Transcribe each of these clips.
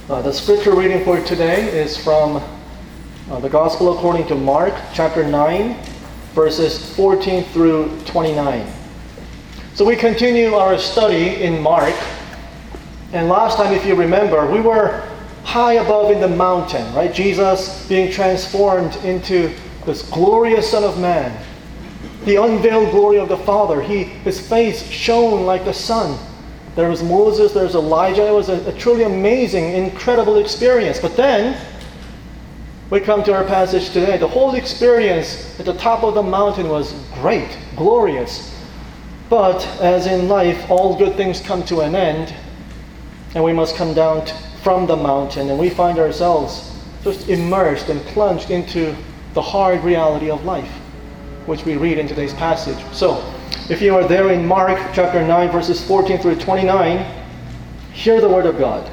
The scripture reading for today is from the Gospel according to Mark, chapter 9, verses 14 through 29. So we continue our study in Mark. And last time, if you remember, we were high above in the mountain, right? Jesus being transformed into this glorious Son of Man. The unveiled glory of the Father. His face shone like the sun. There was Moses, there was Elijah. It was a truly amazing, incredible experience. But then, we come to our passage today. The whole experience at the top of the mountain was great, glorious. But as in life, all good things come to an end, and we must come down from the mountain, and we find ourselves just immersed and plunged into the hard reality of life, which we read in today's passage. So, if you are there in Mark chapter 9, verses 14 through 29, hear the word of God.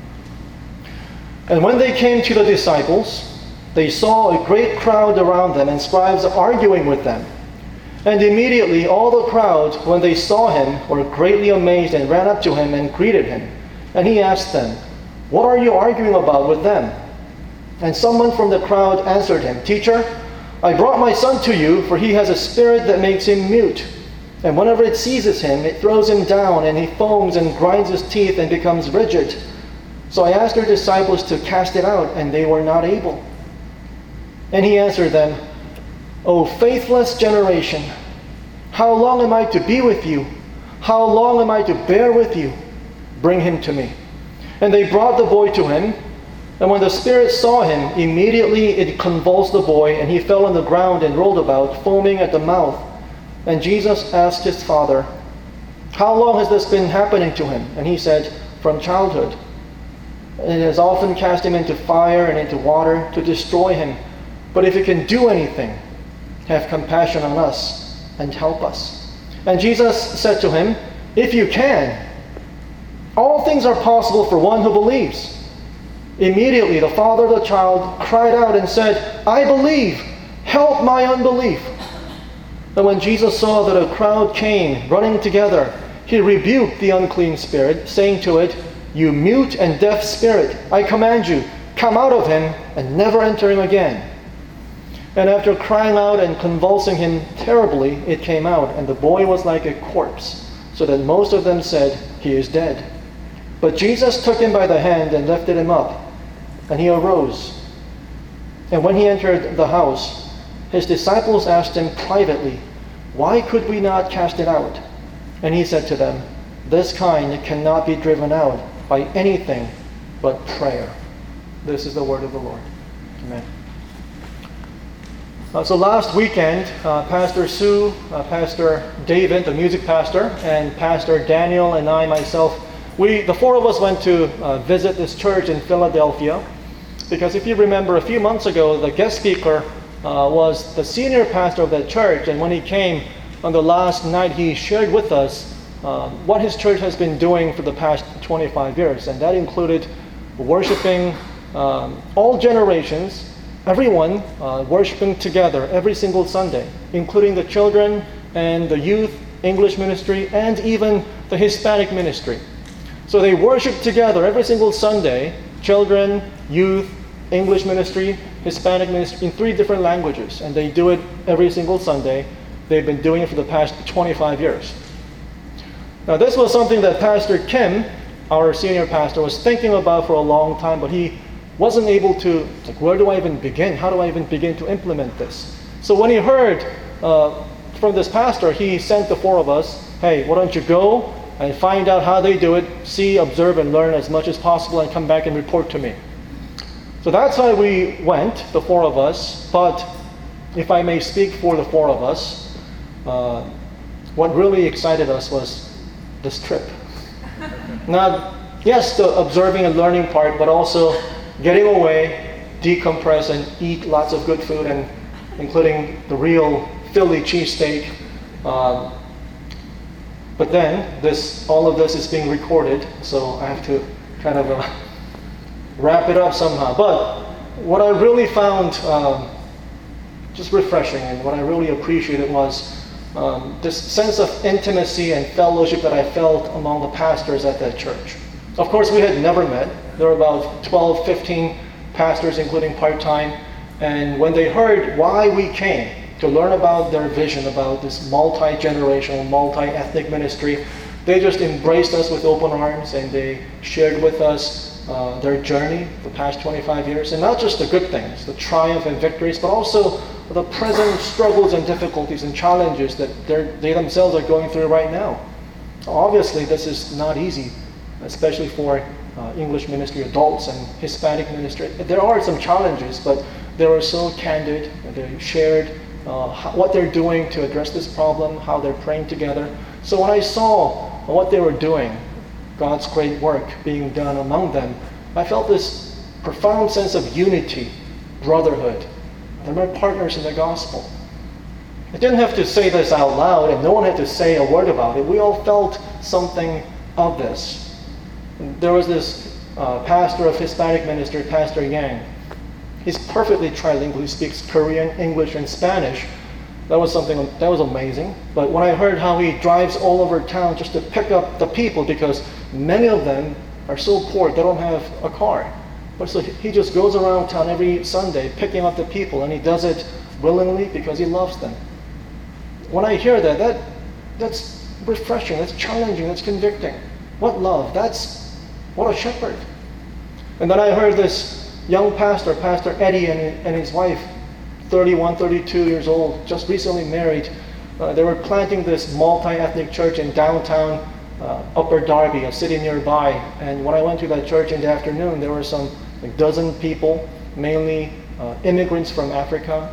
And when they came to the disciples, they saw a great crowd around them and scribes arguing with them. And immediately all the crowd, when they saw him, were greatly amazed and ran up to him and greeted him. And he asked them, "What are you arguing about with them?" And someone from the crowd answered him, "Teacher, I brought my son to you, for he has a spirit that makes him mute. And whenever it seizes him, it throws him down, and he foams and grinds his teeth and becomes rigid. So I asked your disciples to cast it out, and they were not able." And he answered them, "O faithless generation, how long am I to be with you? How long am I to bear with you? Bring him to me." And they brought the boy to him. And when the spirit saw him, immediately it convulsed the boy, and he fell on the ground and rolled about, foaming at the mouth. And Jesus asked his father, "How long has this been happening to him?" And he said, "From childhood. And it has often cast him into fire and into water to destroy him. But if you can do anything, have compassion on us and help us." And Jesus said to him, "If you can, all things are possible for one who believes." Immediately the father of the child cried out and said, "I believe, help my unbelief." And when Jesus saw that a crowd came running together, he rebuked the unclean spirit, saying to it, "You mute and deaf spirit, I command you, come out of him and never enter him again." And after crying out and convulsing him terribly, it came out, and the boy was like a corpse, so that most of them said, "He is dead." But Jesus took him by the hand and lifted him up, and he arose. And when he entered the house, his disciples asked him privately, "Why could we not cast it out?" And he said to them, "This kind cannot be driven out by anything but prayer." This is the word of the Lord. Amen. So last weekend, Pastor Sue, Pastor David, the music pastor, and Pastor Daniel and I, myself, the four of us went to visit this church in Philadelphia. Because if you remember, a few months ago, the guest speaker was the senior pastor of that church. And when he came on the last night, he shared with us what his church has been doing for the past 25 years. And that included worshiping all generations, everyone worshiping together every single Sunday, including the children and the youth, English ministry, and even the Hispanic ministry. So they worship together every single Sunday, children, youth, English ministry, Hispanic ministry, in 3 different languages. And they do it every single Sunday. They've been doing it for the past 25 years. Now this was something that Pastor Kim, our senior pastor, was thinking about for a long time, but he wasn't able to, where do I even begin? How do I even begin to implement this? So when he heard from this pastor, he sent the 4 of us, "Hey, why don't you go and find out how they do it, see, observe, and learn as much as possible, and come back and report to me." So that's why we went, the 4 of us. But if I may speak for the 4 of us, what really excited us was this trip. Not, yes, the observing and learning part, but also getting away, decompress, and eat lots of good food, and including the real Philly cheesesteak. But then, all of this is being recorded, so I have to kind of wrap it up somehow. But what I really found just refreshing, and what I really appreciated was this sense of intimacy and fellowship that I felt among the pastors at that church. Of course, we had never met. There were about 12, 15 pastors, including part-time. And when they heard why we came, to learn about their vision, about this multi-generational, multi-ethnic ministry, they just embraced us with open arms, and they shared with us their journey the past 25 years. And not just the good things, the triumph and victories, but also the present struggles and difficulties and challenges that they themselves are going through right now. Obviously, this is not easy, especially for English ministry adults and Hispanic ministry. There are some challenges, but they were so candid. They shared what they're doing to address this problem, how they're praying together. So when I saw what they were doing, God's great work being done among them, I felt this profound sense of unity, brotherhood. They're my partners in the gospel. I didn't have to say this out loud, and no one had to say a word about it. We all felt something of this. There was this pastor of Hispanic ministry, Pastor Yang. He's perfectly trilingual. He speaks Korean, English, and Spanish. That was amazing. But when I heard how he drives all over town just to pick up the people, because many of them are so poor they don't have a car. But so he just goes around town every Sunday picking up the people, and he does it willingly because he loves them. When I hear that, that's refreshing, that's challenging, that's convicting. What love? What a shepherd. And then I heard this young pastor, Pastor Eddie, and his wife, 31, 32 years old, just recently married. They were planting this multi-ethnic church in downtown Upper Darby, a city nearby. And when I went to that church in the afternoon, there were some dozen people, mainly immigrants from Africa,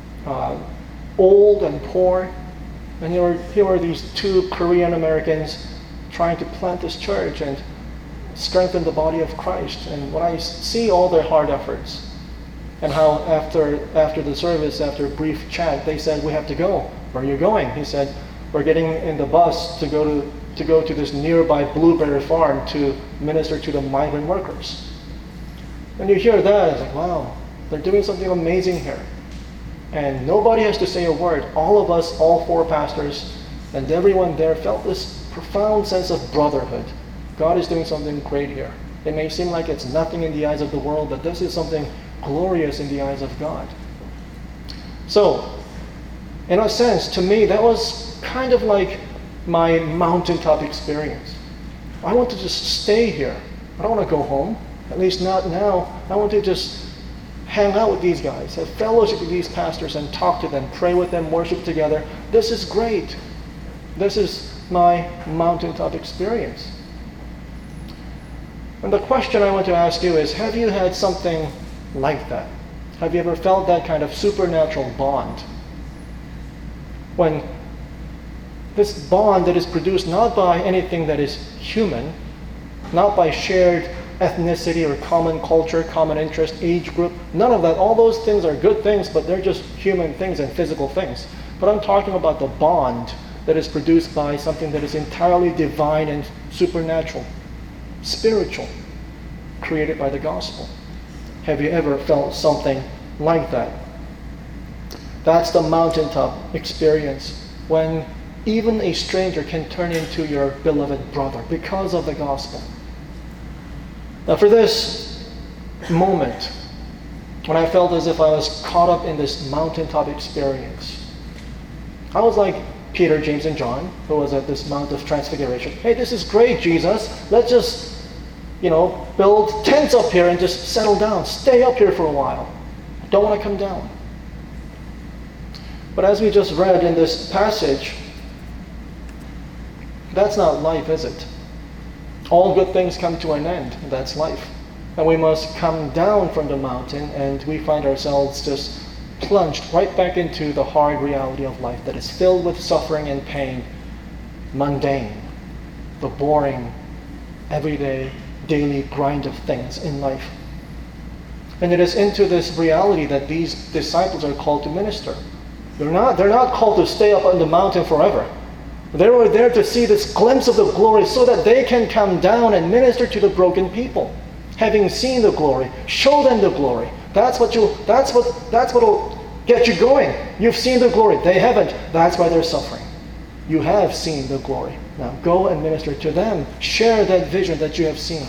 old and poor. And here were these two Korean Americans trying to plant this church and strengthen the body of Christ. And when I see all their hard efforts, and how after the service, after a brief chat, they said, "We have to go." "Where are you going?" He said, "We're getting in the bus to go to this nearby blueberry farm to minister to the migrant workers." When you hear that, it's like, wow, they're doing something amazing here. And nobody has to say a word. All of us, all four pastors, and everyone there felt this profound sense of brotherhood. God is doing something great here. It may seem like it's nothing in the eyes of the world, but this is something glorious in the eyes of God. So, in a sense, to me, that was kind of like my mountaintop experience. I want to just stay here. I don't want to go home, at least not now. I want to just hang out with these guys, have fellowship with these pastors, and talk to them, pray with them, worship together. This is great. This is my mountaintop experience. And the question I want to ask you is, have you had something like that? Have you ever felt that kind of supernatural bond? When this bond that is produced not by anything that is human, not by shared ethnicity or common culture, common interest, age group, none of that. All those things are good things, but they're just human things and physical things. But I'm talking about the bond that is produced by something that is entirely divine and supernatural, spiritual, created by the gospel. Have you ever felt something like that? That's the mountaintop experience, when even a stranger can turn into your beloved brother because of the gospel. Now, for this moment, when I felt as if I was caught up in this mountaintop experience, I was like Peter, James, and John, who was at this Mount of Transfiguration. "Hey, this is great, Jesus. Let's just, build tents up here and just settle down. Stay up here for a while. Don't want to come down." But as we just read in this passage, that's not life, is it? All good things come to an end. That's life. And we must come down from the mountain, and we find ourselves just plunged right back into the hard reality of life that is filled with suffering and pain, mundane, the boring, everyday, daily grind of things in life. And it is into this reality that these disciples are called to minister. They're not called to stay up on the mountain forever. They were there to see this glimpse of the glory so that they can come down and minister to the broken people. Having seen the glory, show them the glory. That's what'll get you going. You've seen the glory. They haven't. That's why they're suffering. You have seen the glory. Now go and minister to them. Share that vision that you have seen.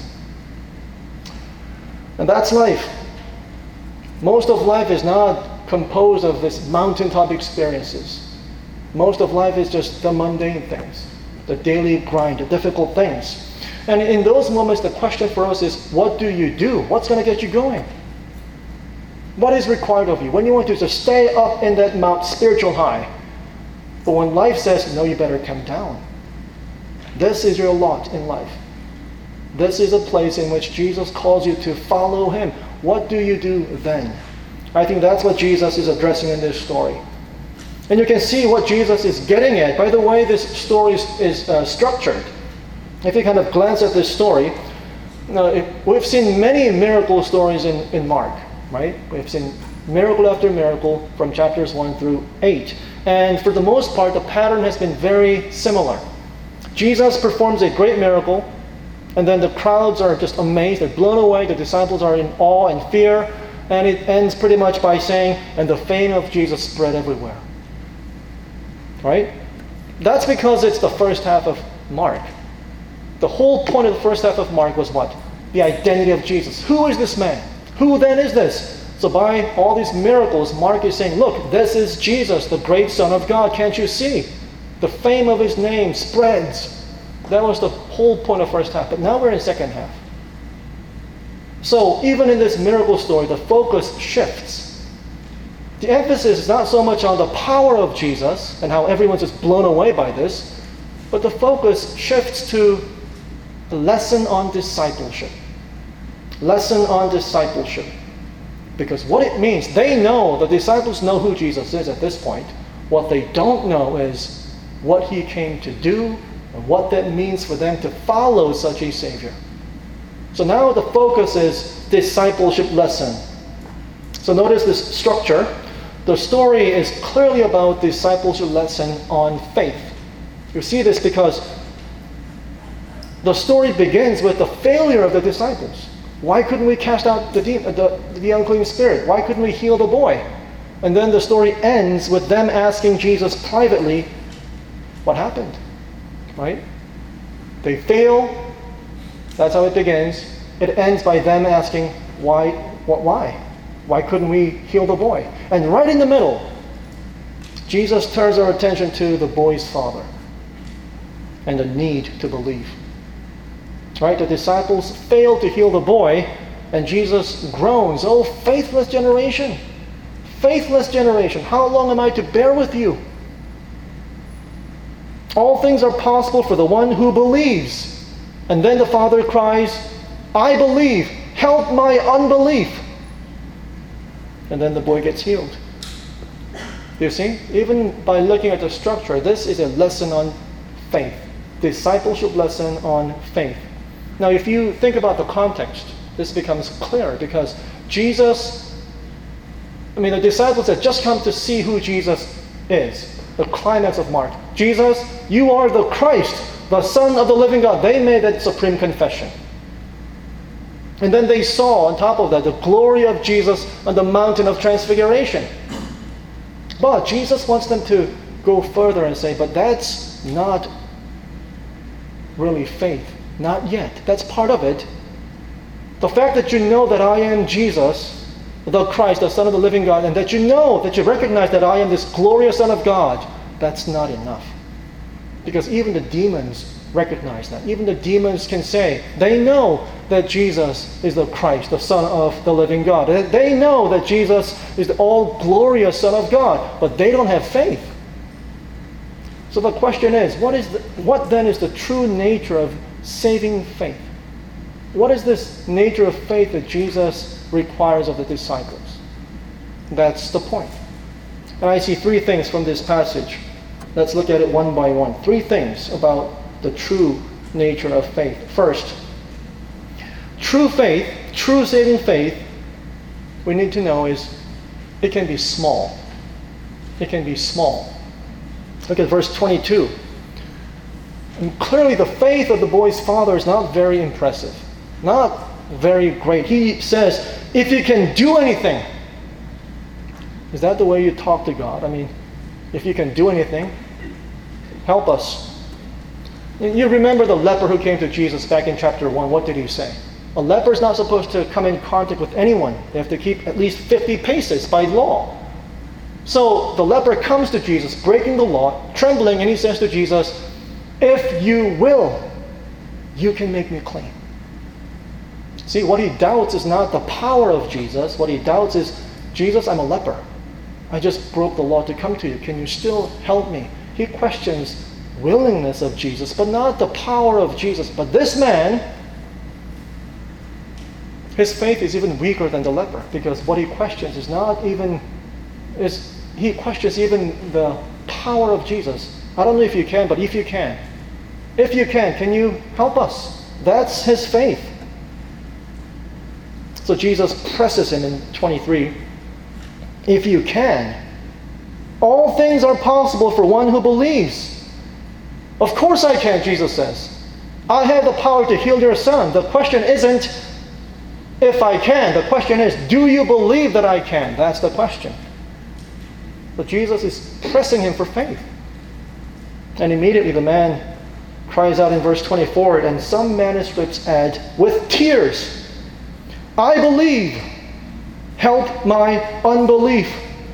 And that's life. Most of life is not composed of this mountaintop experiences. Most of life is just the mundane things, the daily grind, the difficult things. And in those moments, the question for us is, what do you do? What's going to get you going? What is required of you? When you want to just stay up in that mount, spiritual high. But when life says, no, you better come down. This is your lot in life. This is a place in which Jesus calls you to follow Him. What do you do then? I think that's what Jesus is addressing in this story. And you can see what Jesus is getting at by the way this story is structured. If you kind of glance at this story, we've seen many miracle stories in Mark, right? We've seen miracle after miracle from chapters 1 through 8. And for the most part, the pattern has been very similar. Jesus performs a great miracle, and then the crowds are just amazed. They're blown away. The disciples are in awe and fear. And it ends pretty much by saying, and the fame of Jesus spread everywhere. Right? That's because it's the first half of Mark. The whole point of the first half of Mark was what? The identity of Jesus. Who is this man? Who then is this? So by all these miracles, Mark is saying, look, this is Jesus, the great Son of God. Can't you see? The fame of His name spreads. That was the whole point of first half. But now we're in second half. So even in this miracle story, the focus shifts. The emphasis is not so much on the power of Jesus and how everyone's just blown away by this, but the focus shifts to the lesson on discipleship. Lesson on discipleship. Because what it means, they know, the disciples know who Jesus is at this point. What they don't know is what He came to do and what that means for them to follow such a Savior. So now the focus is discipleship lesson. So notice this structure. The story is clearly about discipleship lesson on faith. You see this because the story begins with the failure of the disciples. Why couldn't we cast out the unclean spirit? Why couldn't we heal the boy? And then the story ends with them asking Jesus privately, what happened? Right? They fail. That's how it begins. It ends by them asking, why? Why couldn't we heal the boy? And right in the middle, Jesus turns our attention to the boy's father and the need to believe. Right? The disciples failed to heal the boy, and Jesus groans, oh, faithless generation! Faithless generation! How long am I to bear with you? All things are possible for the one who believes. And then the father cries, I believe, help my unbelief. And then the boy gets healed. You see, even by looking at the structure, this is a lesson on faith. Discipleship lesson on faith. Now, if you think about the context, this becomes clear because the disciples had just come to see who Jesus is. The climax of Mark. Jesus, you are the Christ, the Son of the living God. They made that supreme confession. And then they saw, on top of that, the glory of Jesus on the mountain of transfiguration. But Jesus wants them to go further and say, but that's not really faith. Not yet. That's part of it. The fact that you know that I am Jesus, the Christ, the Son of the living God, and that you know, that you recognize that I am this glorious Son of God, that's not enough. Because even the demons recognize that. Even the demons can say, they know that Jesus is the Christ, the Son of the living God. They know that Jesus is the all-glorious Son of God, but they don't have faith. So the question is, what then is the true nature of saving faith? What is this nature of faith that Jesus requires of the disciples? That's the point. And I see three things from this passage. Let's look at it one by one. Three things about the true nature of faith. First, true faith, true saving faith, we need to know is it can be small. It can be small. Look at verse 22. And clearly the faith of the boy's father is not very impressive. Not very great. He says, if you can do anything. Is that the way you talk to God? I mean, if you can do anything, help us. You remember the leper who came to Jesus back in chapter 1. What did he say? A leper is not supposed to come in contact with anyone. They have to keep at least 50 paces by law. So the leper comes to Jesus, breaking the law, trembling, and he says to Jesus, "If you will, you can make me clean." See, what he doubts is not the power of Jesus. What he doubts is, "Jesus, I'm a leper. I just broke the law to come to you. Can you still help me?" He questions willingness of Jesus, but not the power of Jesus. But this man, his faith is even weaker than the leper, because what he questions is he questions even the power of Jesus. I don't know if you can, but if you can, can you help us? That's his faith. So Jesus presses him in 23. If you can, all things are possible for one who believes. Of course I can, Jesus says. I have the power to heal your son. The question isn't if I can. The question is, do you believe that I can? That's the question. But Jesus is pressing him for faith. And immediately the man cries out in verse 24, and some manuscripts add, with tears, "I believe, help my unbelief."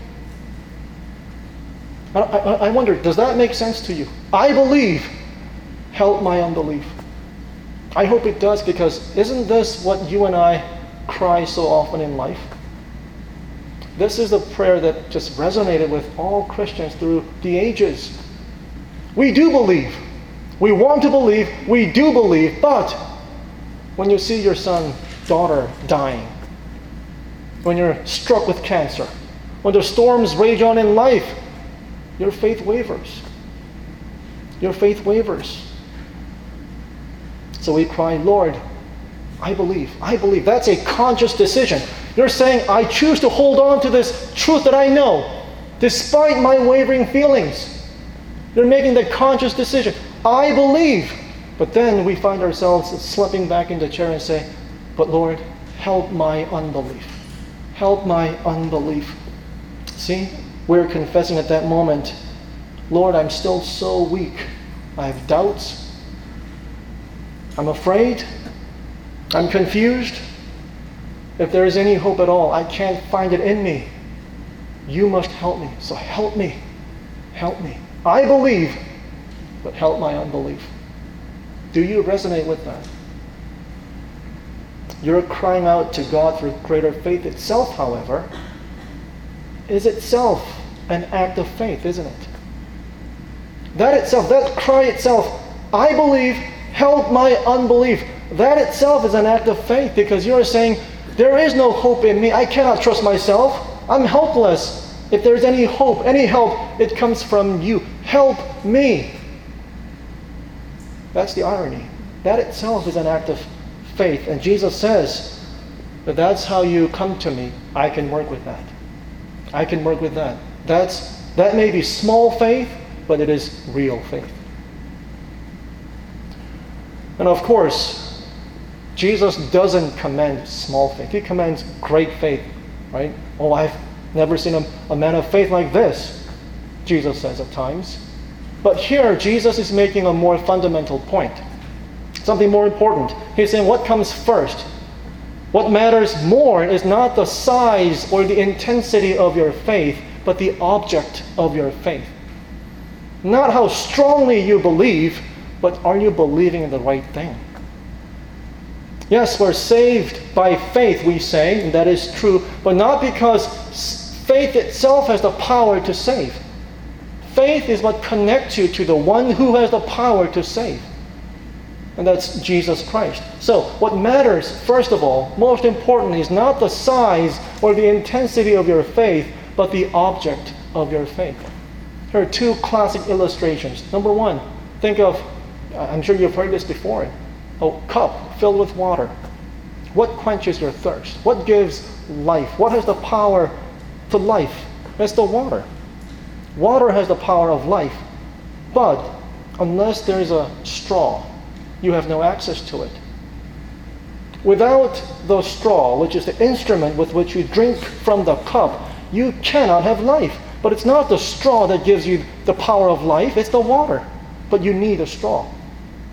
I wonder, does that make sense to you? I believe, help my unbelief. I hope it does, because isn't this what you and I cry so often in life? This is the prayer that just resonated with all Christians through the ages. We do believe. We want to believe. We do believe. But when you see your son, daughter dying, when you're struck with cancer, when the storms rage on in life, your faith wavers. Your faith wavers. So we cry, "Lord, I believe. I believe." That's a conscious decision. You're saying, "I choose to hold on to this truth that I know, despite my wavering feelings." You're making the conscious decision. I believe. But then we find ourselves slipping back in the chair and say, "But Lord, help my unbelief. Help my unbelief." See, we're confessing at that moment, "Lord, I'm still so weak. I have doubts. I'm afraid. I'm confused. If there is any hope at all, I can't find it in me. You must help me. So help me. Help me. I believe, but help my unbelief." Do you resonate with that? Your crying out to God for greater faith itself, however, is itself an act of faith, isn't it? That itself, that cry itself, "I believe, help my unbelief," that itself is an act of faith, because you're saying, there is no hope in me. I cannot trust myself. I'm helpless. If there's any hope, any help, it comes from you. Help me. That's the irony. That itself is an act of faith. And Jesus says that that's how you come to me. I can work with that. I can work with that. That may be small faith, but it is real faith. And of course, Jesus doesn't commend small faith. He commends great faith, right? "Oh, I've never seen a man of faith like this," Jesus says at times. But here, Jesus is making a more fundamental point. Something more important. He's saying what comes first. What matters more is not the size or the intensity of your faith, but the object of your faith. Not how strongly you believe, but are you believing in the right thing? Yes, we're saved by faith, we say, and that is true, but not because faith itself has the power to save. Faith is what connects you to the one who has the power to save. And that's Jesus Christ. So what matters, first of all, most importantly, is not the size or the intensity of your faith, but the object of your faith. Here are two classic illustrations. Number one, think of, I'm sure you've heard this before, a cup filled with water. What quenches your thirst? What gives life? What has the power to life? It's the water. Water has the power of life. But unless there is a straw, you have no access to it. Without the straw, which is the instrument with which you drink from the cup, you cannot have life. But it's not the straw that gives you the power of life, it's the water. But you need a straw.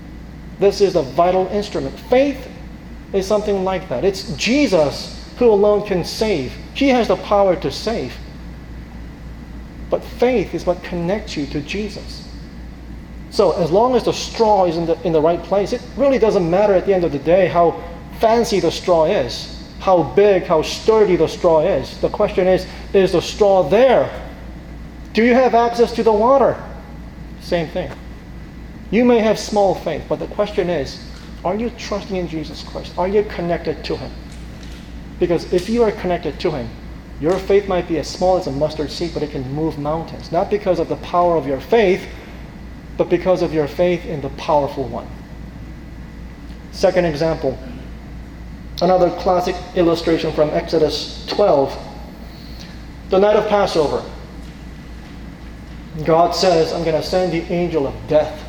This is a vital instrument. Faith is something like that. It's Jesus who alone can save. He has the power to save. But faith is what connects you to Jesus. So as long as the straw is in the right place, it really doesn't matter at the end of the day how fancy the straw is, how big, how sturdy the straw is. The question is the straw there? Do you have access to the water? Same thing. You may have small faith, but the question is, are you trusting in Jesus Christ? Are you connected to Him? Because if you are connected to Him, your faith might be as small as a mustard seed, but it can move mountains. Not because of the power of your faith, but because of your faith in the powerful one. Second example, another classic illustration from Exodus 12. The night of Passover. God says, I'm going to send the angel of death.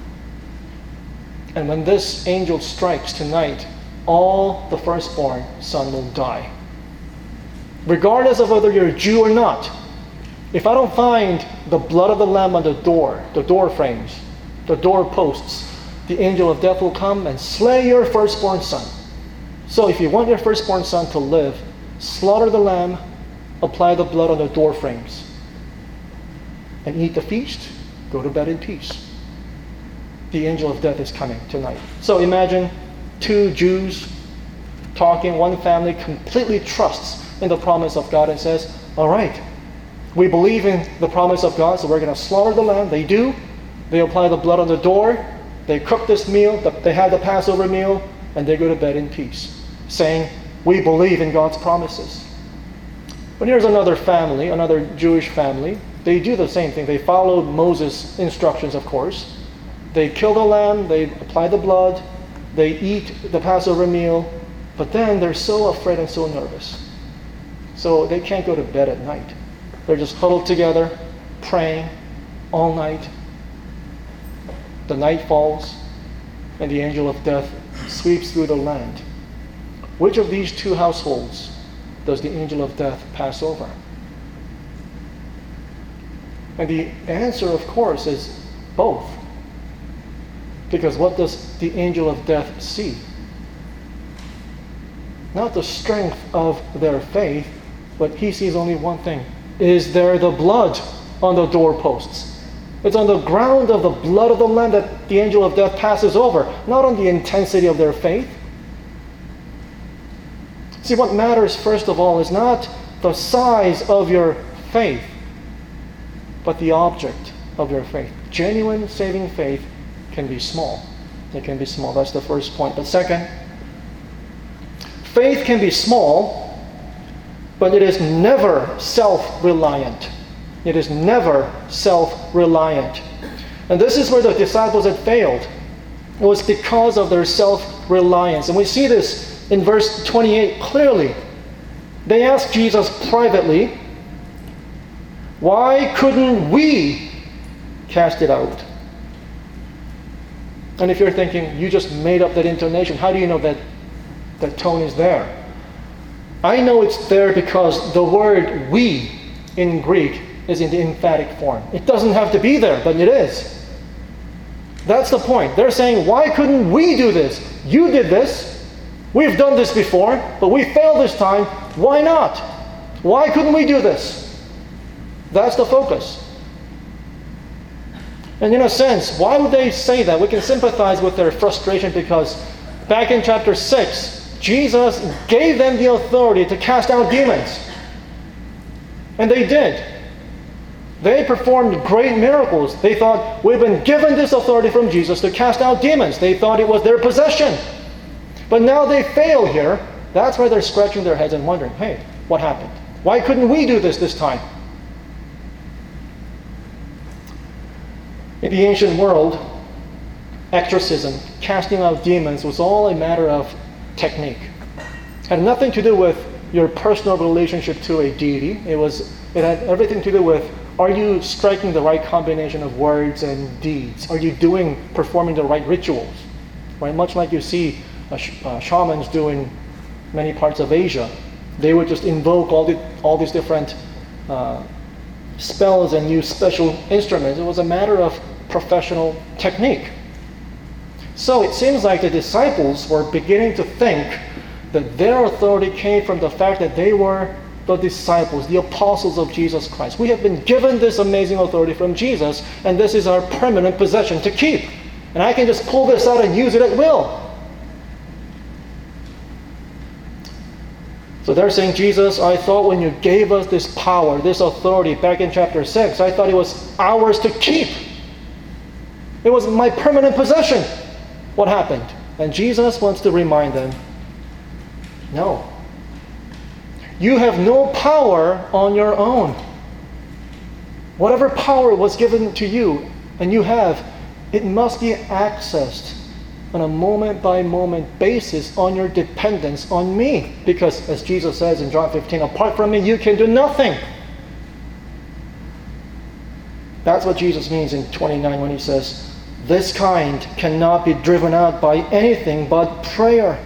And when this angel strikes tonight, all the firstborn son will die. Regardless of whether you're a Jew or not, if I don't find the blood of the lamb on the door frames, the door posts, the angel of death will come and slay your firstborn son. So if you want your firstborn son to live, slaughter the lamb, apply the blood on the door frames, and eat the feast, go to bed in peace. The angel of death is coming tonight. So imagine two Jews talking, one family completely trusts in the promise of God and says, all right, we believe in the promise of God, so we're going to slaughter the lamb. They do. They apply the blood on the door. They cook this meal. They have the Passover meal, and they go to bed in peace, saying, we believe in God's promises. But here's another family, another Jewish family. They do the same thing. They followed Moses' instructions, of course. They kill the lamb. They apply the blood. They eat the Passover meal. But then they're so afraid and so nervous. So they can't go to bed at night. They're just huddled together, praying all night. The night falls, and the angel of death sweeps through the land. Which of these two households does the angel of death pass over? And the answer, of course, is both. Because what does the angel of death see? Not the strength of their faith, but he sees only one thing. Is there the blood on the doorposts? It's on the ground of the blood of the Lamb that the angel of death passes over, not on the intensity of their faith. See, what matters first of all is not the size of your faith, but the object of your faith. Genuine saving faith can be small. It can be small. That's the first point. But second, faith can be small, but it is never self-reliant. It is never self-reliant. And this is where the disciples had failed. It was because of their self-reliance. And we see this in verse 28 clearly. They asked Jesus privately, why couldn't we cast it out? And if you're thinking, you just made up that intonation, how do you know that that tone is there? I know it's there because the word we in Greek is in the emphatic form. It doesn't have to be there, but it is. That's the point. They're saying, why couldn't we do this? You did this. We've done this before, but we failed this time. Why not? Why couldn't we do this? That's the focus. And in a sense, why would they say that? We can sympathize with their frustration because back in chapter 6, Jesus gave them the authority to cast out demons. And they did. They performed great miracles. They thought, we've been given this authority from Jesus to cast out demons. They thought it was their possession. But now they fail here. That's why they're scratching their heads and wondering, hey, what happened? Why couldn't we do this time? In the ancient world, exorcism, casting out demons, was all a matter of technique. It had nothing to do with your personal relationship to a deity. It had everything to do with, are you striking the right combination of words and deeds? Are you performing the right rituals? Right? Much like you see shamans do in many parts of Asia. They would just invoke all these different spells and use special instruments. It was a matter of professional technique. So it seems like the disciples were beginning to think that their authority came from the fact that they were the disciples, the apostles of Jesus Christ. We have been given this amazing authority from Jesus, and this is our permanent possession to keep. And I can just pull this out and use it at will. So they're saying, Jesus, I thought when you gave us this power, this authority back in chapter 6, I thought it was ours to keep. It was my permanent possession. What happened? And Jesus wants to remind them, no. You have no power on your own. Whatever power was given to you and you have, it must be accessed on a moment-by-moment basis on your dependence on me. Because, as Jesus says in John 15, apart from me, you can do nothing. That's what Jesus means in 29 when he says, this kind cannot be driven out by anything but prayer.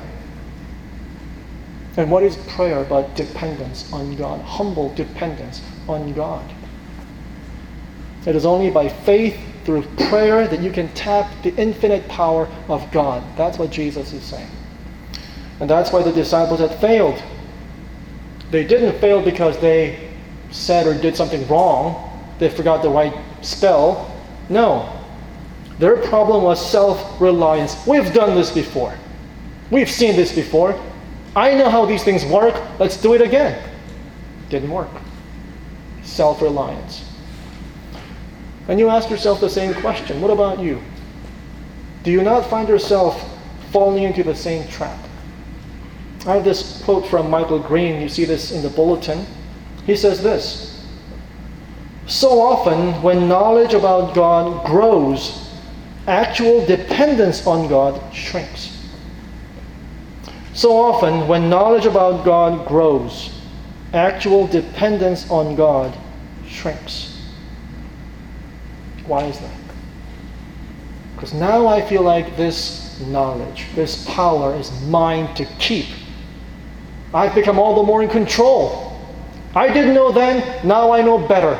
And what is prayer but dependence on God? Humble dependence on God. It is only by faith through prayer that you can tap the infinite power of God. That's what Jesus is saying. And that's why the disciples had failed. They didn't fail because they said or did something wrong. They forgot the right spell. No. Their problem was self-reliance. We've done this before. We've seen this before. I know how these things work. Let's do it again. Didn't work. Self-reliance. And you ask yourself the same question. What about you? Do you not find yourself falling into the same trap? I have this quote from Michael Green. You see this in the bulletin. He says this: so often when knowledge about God grows, actual dependence on God shrinks. So often when knowledge about God grows, actual dependence on God shrinks. Why is that? Because now I feel like this knowledge, this power is mine to keep. I've become all the more in control. I didn't know then, now I know better.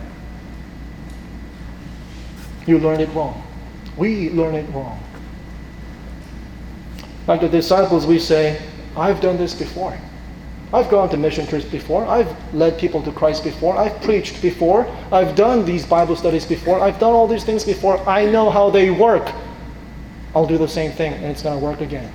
You learned it wrong. We learn it wrong. Like the disciples, we say, I've done this before. I've gone to mission trips before. I've led people to Christ before. I've preached before. I've done these Bible studies before. I've done all these things before. I know how they work. I'll do the same thing and it's going to work again.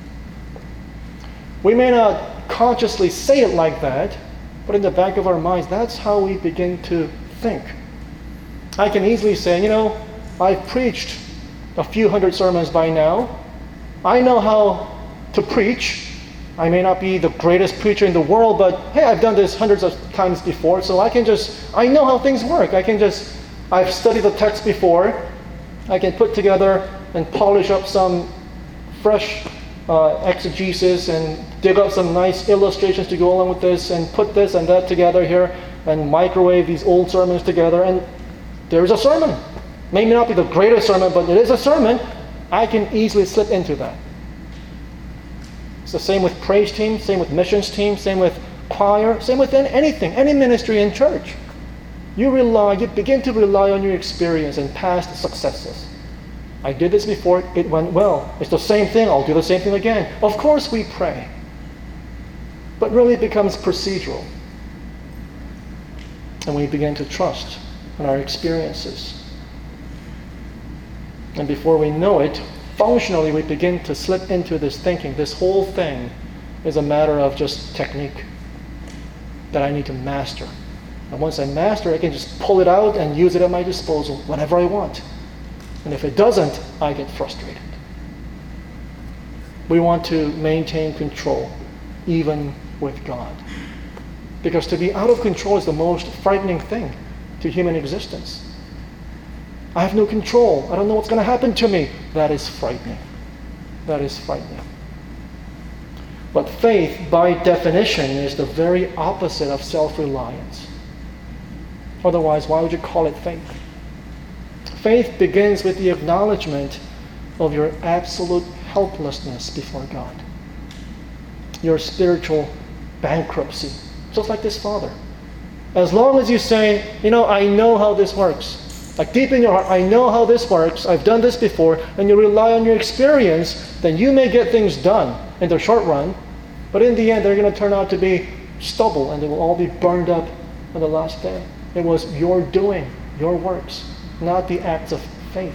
We may not consciously say it like that, but in the back of our minds, that's how we begin to think. I can easily say, I've preached a few hundred sermons by now. I know how to preach. I may not be the greatest preacher in the world, but hey, I've done this hundreds of times before, so I know how things work. I've studied the text before. I can put together and polish up some fresh exegesis and dig up some nice illustrations to go along with this and put this and that together here and microwave these old sermons together, and there's a sermon. Maybe not be the greatest sermon, but it is a sermon. I can easily slip into that. It's the same with praise team, same with missions team, same with choir, same with anything, any ministry in church. You begin to rely on your experience and past successes. I did this before, it went well. It's the same thing, I'll do the same thing again. Of course we pray. But really it becomes procedural. And we begin to trust in our experiences. And before we know it, functionally we begin to slip into this thinking. This whole thing is a matter of just technique that I need to master. And once I master, I can just pull it out and use it at my disposal whenever I want. And if it doesn't, I get frustrated. We want to maintain control, even with God. Because to be out of control is the most frightening thing to human existence. I have no control. I don't know what's going to happen to me. That is frightening. That is frightening. But faith, by definition, is the very opposite of self-reliance. Otherwise, why would you call it faith? Faith begins with the acknowledgement of your absolute helplessness before God. Your spiritual bankruptcy. Just like this father. As long as you say, I know how this works. like deep in your heart, I know how this works, I've done this before, and you rely on your experience, then you may get things done in the short run, but in the end, they're going to turn out to be stubble, and they will all be burned up on the last day. It was your doing, your works, not the acts of faith.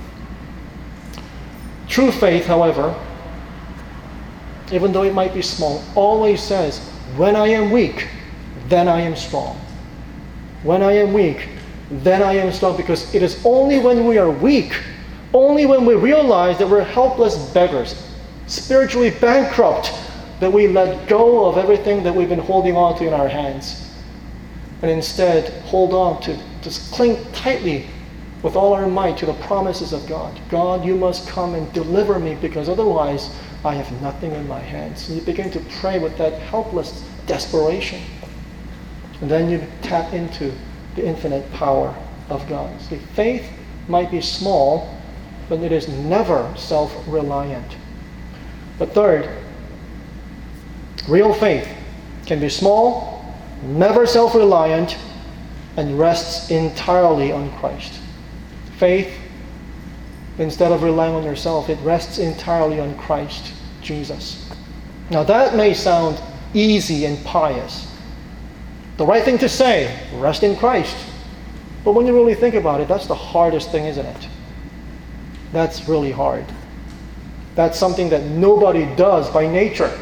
True faith, however, even though it might be small, always says, when I am weak, then I am strong. When I am weak, then I am strong, because it is only when we are weak, only when we realize that we're helpless beggars, spiritually bankrupt, that we let go of everything that we've been holding on to in our hands, and instead hold on to, just cling tightly with all our might to the promises of God. God, you must come and deliver me, because otherwise I have nothing in my hands. And you begin to pray with that helpless desperation. And then you tap into the infinite power of God. See, faith might be small, but it is never self-reliant. But third, real faith can be small, never self-reliant, and rests entirely on Christ. Faith, instead of relying on yourself, it rests entirely on Christ Jesus. Now that may sound easy and pious. The right thing to say, rest in Christ. But when you really think about it, that's the hardest thing, isn't it? That's really hard. That's something that nobody does by nature.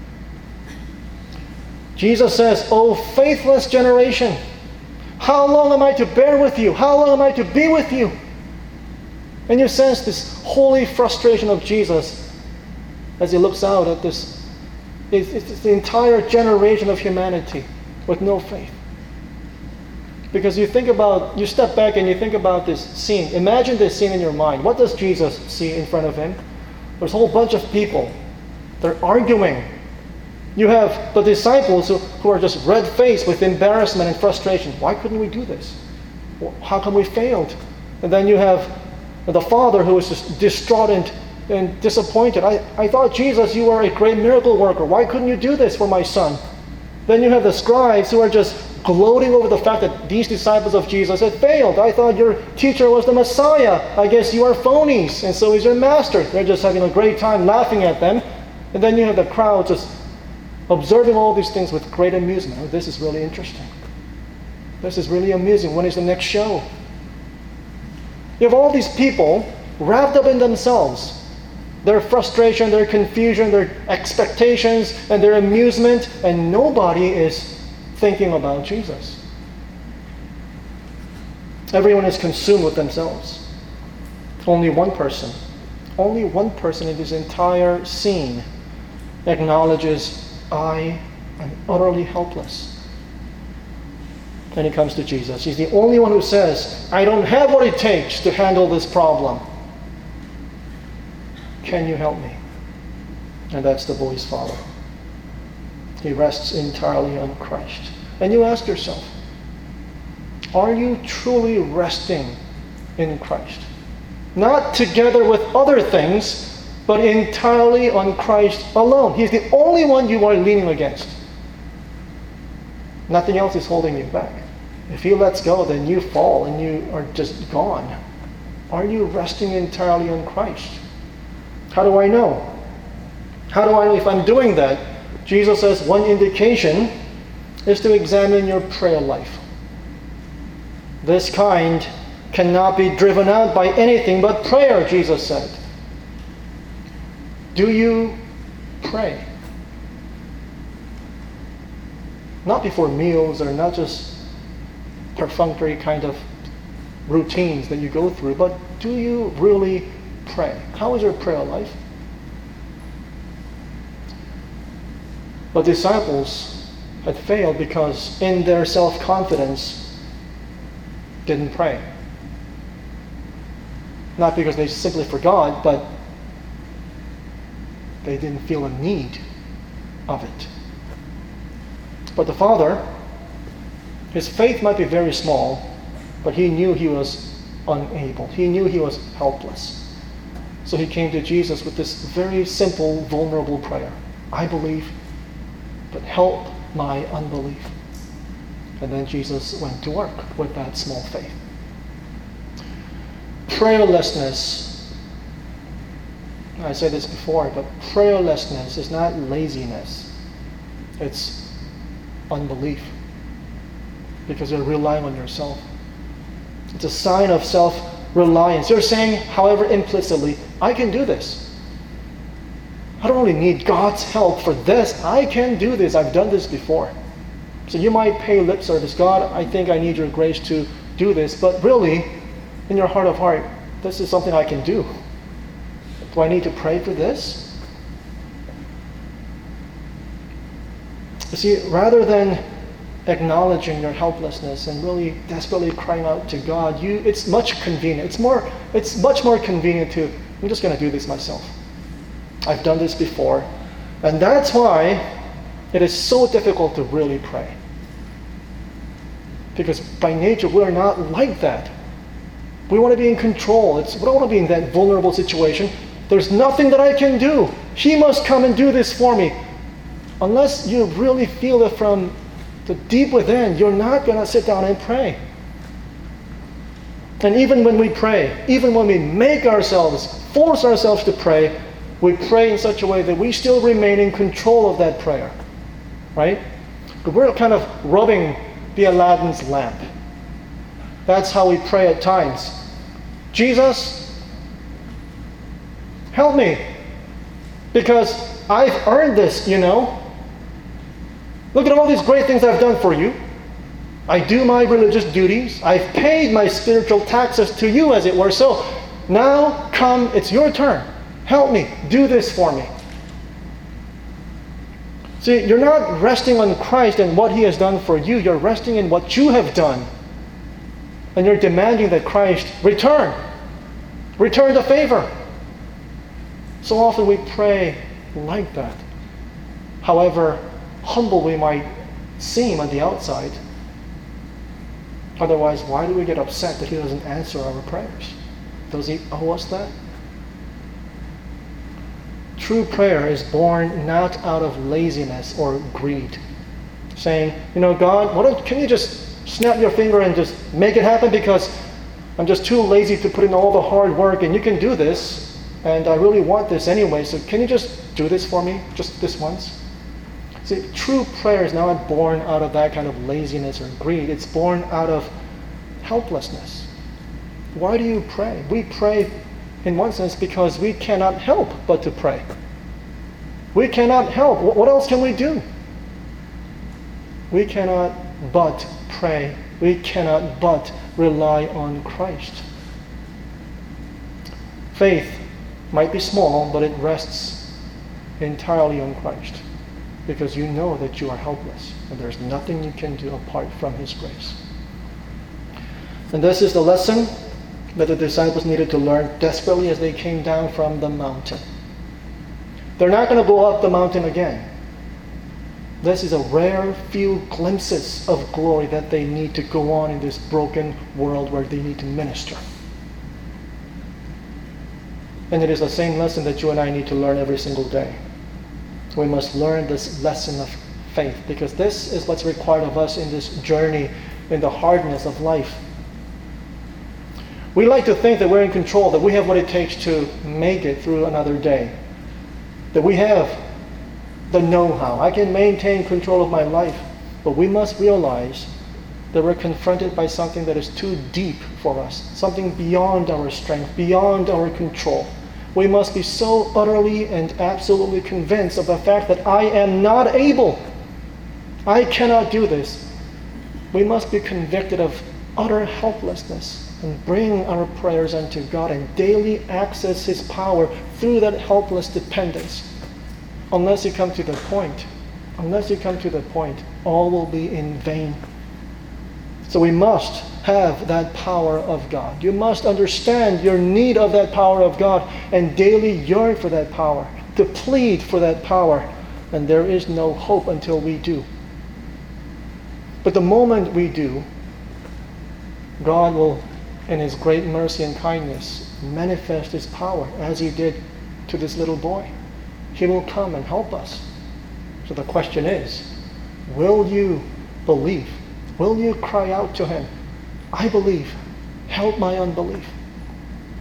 Jesus says, "O faithless generation, how long am I to bear with you? How long am I to be with you?" And you sense this holy frustration of Jesus as he looks out at this. It's the entire generation of humanity with no faith. Because you step back and you think about this scene. Imagine this scene in your mind. What does Jesus see in front of him? There's a whole bunch of people. They're arguing. You have the disciples who are just red-faced with embarrassment and frustration. Why couldn't we do this? How come we failed? And then you have the Father who is just distraught and disappointed. I thought, Jesus, you are a great miracle worker. Why couldn't you do this for my son? Then you have the scribes who are just gloating over the fact that these disciples of Jesus had failed. I thought your teacher was the Messiah. I guess you are phonies, and so is your master. They're just having a great time laughing at them. And then you have the crowd just observing all these things with great amusement. Oh, this is really interesting. This is really amusing. When is the next show? You have all these people wrapped up in themselves. Their frustration, their confusion, their expectations, and their amusement, and nobody is thinking about Jesus. Everyone is consumed with themselves. Only one person in this entire scene acknowledges, I am utterly helpless. And he comes to Jesus. He's the only one who says, I don't have what it takes to handle this problem. Can you help me? And that's the boy's father. He rests entirely on Christ. And you ask yourself, are you truly resting in Christ? Not together with other things, but entirely on Christ alone. He's the only one you are leaning against. Nothing else is holding you back. If he lets go, then you fall and you are just gone. Are you resting entirely on Christ? How do I know? How do I know if I'm doing that? Jesus says one indication is to examine your prayer life. This kind cannot be driven out by anything but prayer, Jesus said. Do you pray? Not before meals, or not just perfunctory kind of routines that you go through, but do you really pray? How is your prayer life? The disciples had failed because in their self-confidence didn't pray. Not because they simply forgot, but they didn't feel a need of it. But the Father, his faith might be very small, but he knew he was unable. He knew he was helpless. So he came to Jesus with this very simple, vulnerable prayer. I believe, but help my unbelief. And then Jesus went to work with that small faith. prayerlessness, I said this before, but prayerlessness is not laziness. It's unbelief. Because you're relying on yourself. It's a sign of self-reliance. You're saying, however, implicitly, I can do this. I don't really need God's help for this. I can do this. I've done this before. So you might pay lip service. God, I think I need your grace to do this. But really, in your heart of heart, this is something I can do. Do I need to pray for this? You see, rather than acknowledging your helplessness and really desperately crying out to God, it's much convenient. It's much more convenient to, I'm just going to do this myself. I've done this before. And that's why it is so difficult to really pray. Because by nature, we're not like that. We want to be in control. We don't want to be in that vulnerable situation. There's nothing that I can do. He must come and do this for me. Unless you really feel it from the deep within, you're not going to sit down and pray. And even when we pray, even when we force ourselves to pray, we pray in such a way that we still remain in control of that prayer. Right? But we're kind of rubbing the Aladdin's lamp. That's how we pray at times. Jesus, help me. Because I've earned this, Look at all these great things I've done for you. I do my religious duties. I've paid my spiritual taxes to you, as it were. So now come, it's your turn. Help me. Do this for me. See, you're not resting on Christ and what He has done for you. You're resting in what you have done. And you're demanding that Christ return. Return the favor. So often we pray like that. However humble we might seem on the outside. Otherwise, why do we get upset that He doesn't answer our prayers? Does He owe us that? True prayer is born not out of laziness or greed. Saying, God, can you just snap your finger and just make it happen because I'm just too lazy to put in all the hard work and you can do this and I really want this anyway, so can you just do this for me, just this once? See, true prayer is not born out of that kind of laziness or greed. It's born out of helplessness. Why do you pray? We pray in one sense because we cannot help but to pray. We cannot help. What else can we do? We cannot but pray. We cannot but rely on Christ. Faith might be small, but it rests entirely on Christ. Because you know that you are helpless and there's nothing you can do apart from His grace. And this is the lesson that the disciples needed to learn desperately as they came down from the mountain. They're not going to go up the mountain again. This is a rare few glimpses of glory that they need to go on in this broken world where they need to minister. And it is the same lesson that you and I need to learn every single day. We must learn this lesson of faith because this is what's required of us in this journey in the hardness of life. We like to think that we're in control, that we have what it takes to make it through another day. That we have the know-how. I can maintain control of my life. But we must realize that we're confronted by something that is too deep for us. Something beyond our strength, beyond our control. We must be so utterly and absolutely convinced of the fact that I am not able. I cannot do this. We must be convicted of utter helplessness and bring our prayers unto God and daily access His power through that helpless dependence. Unless you come to the point, all will be in vain. So we must have that power of God. You must understand your need of that power of God and daily yearn for that power, to plead for that power. And there is no hope until we do. But the moment we do, God will, in His great mercy and kindness, manifest His power as He did to this little boy. He will come and help us. So the question is, will you believe? Will you cry out to Him? I believe. Help my unbelief.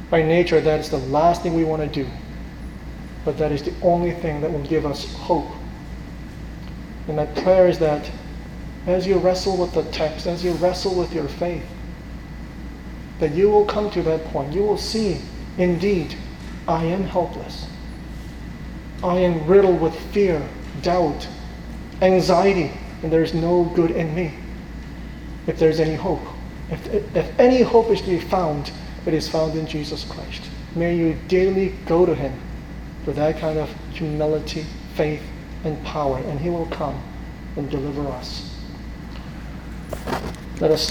By nature, that is the last thing we want to do. But that is the only thing that will give us hope. And my prayer is that as you wrestle with the text, as you wrestle with your faith, that you will come to that point. You will see, indeed, I am helpless. I am riddled with fear, doubt, anxiety, and there is no good in me. If there's any hope, if any hope is to be found, it is found in Jesus Christ. May you daily go to Him for that kind of humility, faith, and power, and He will come and deliver us. Let us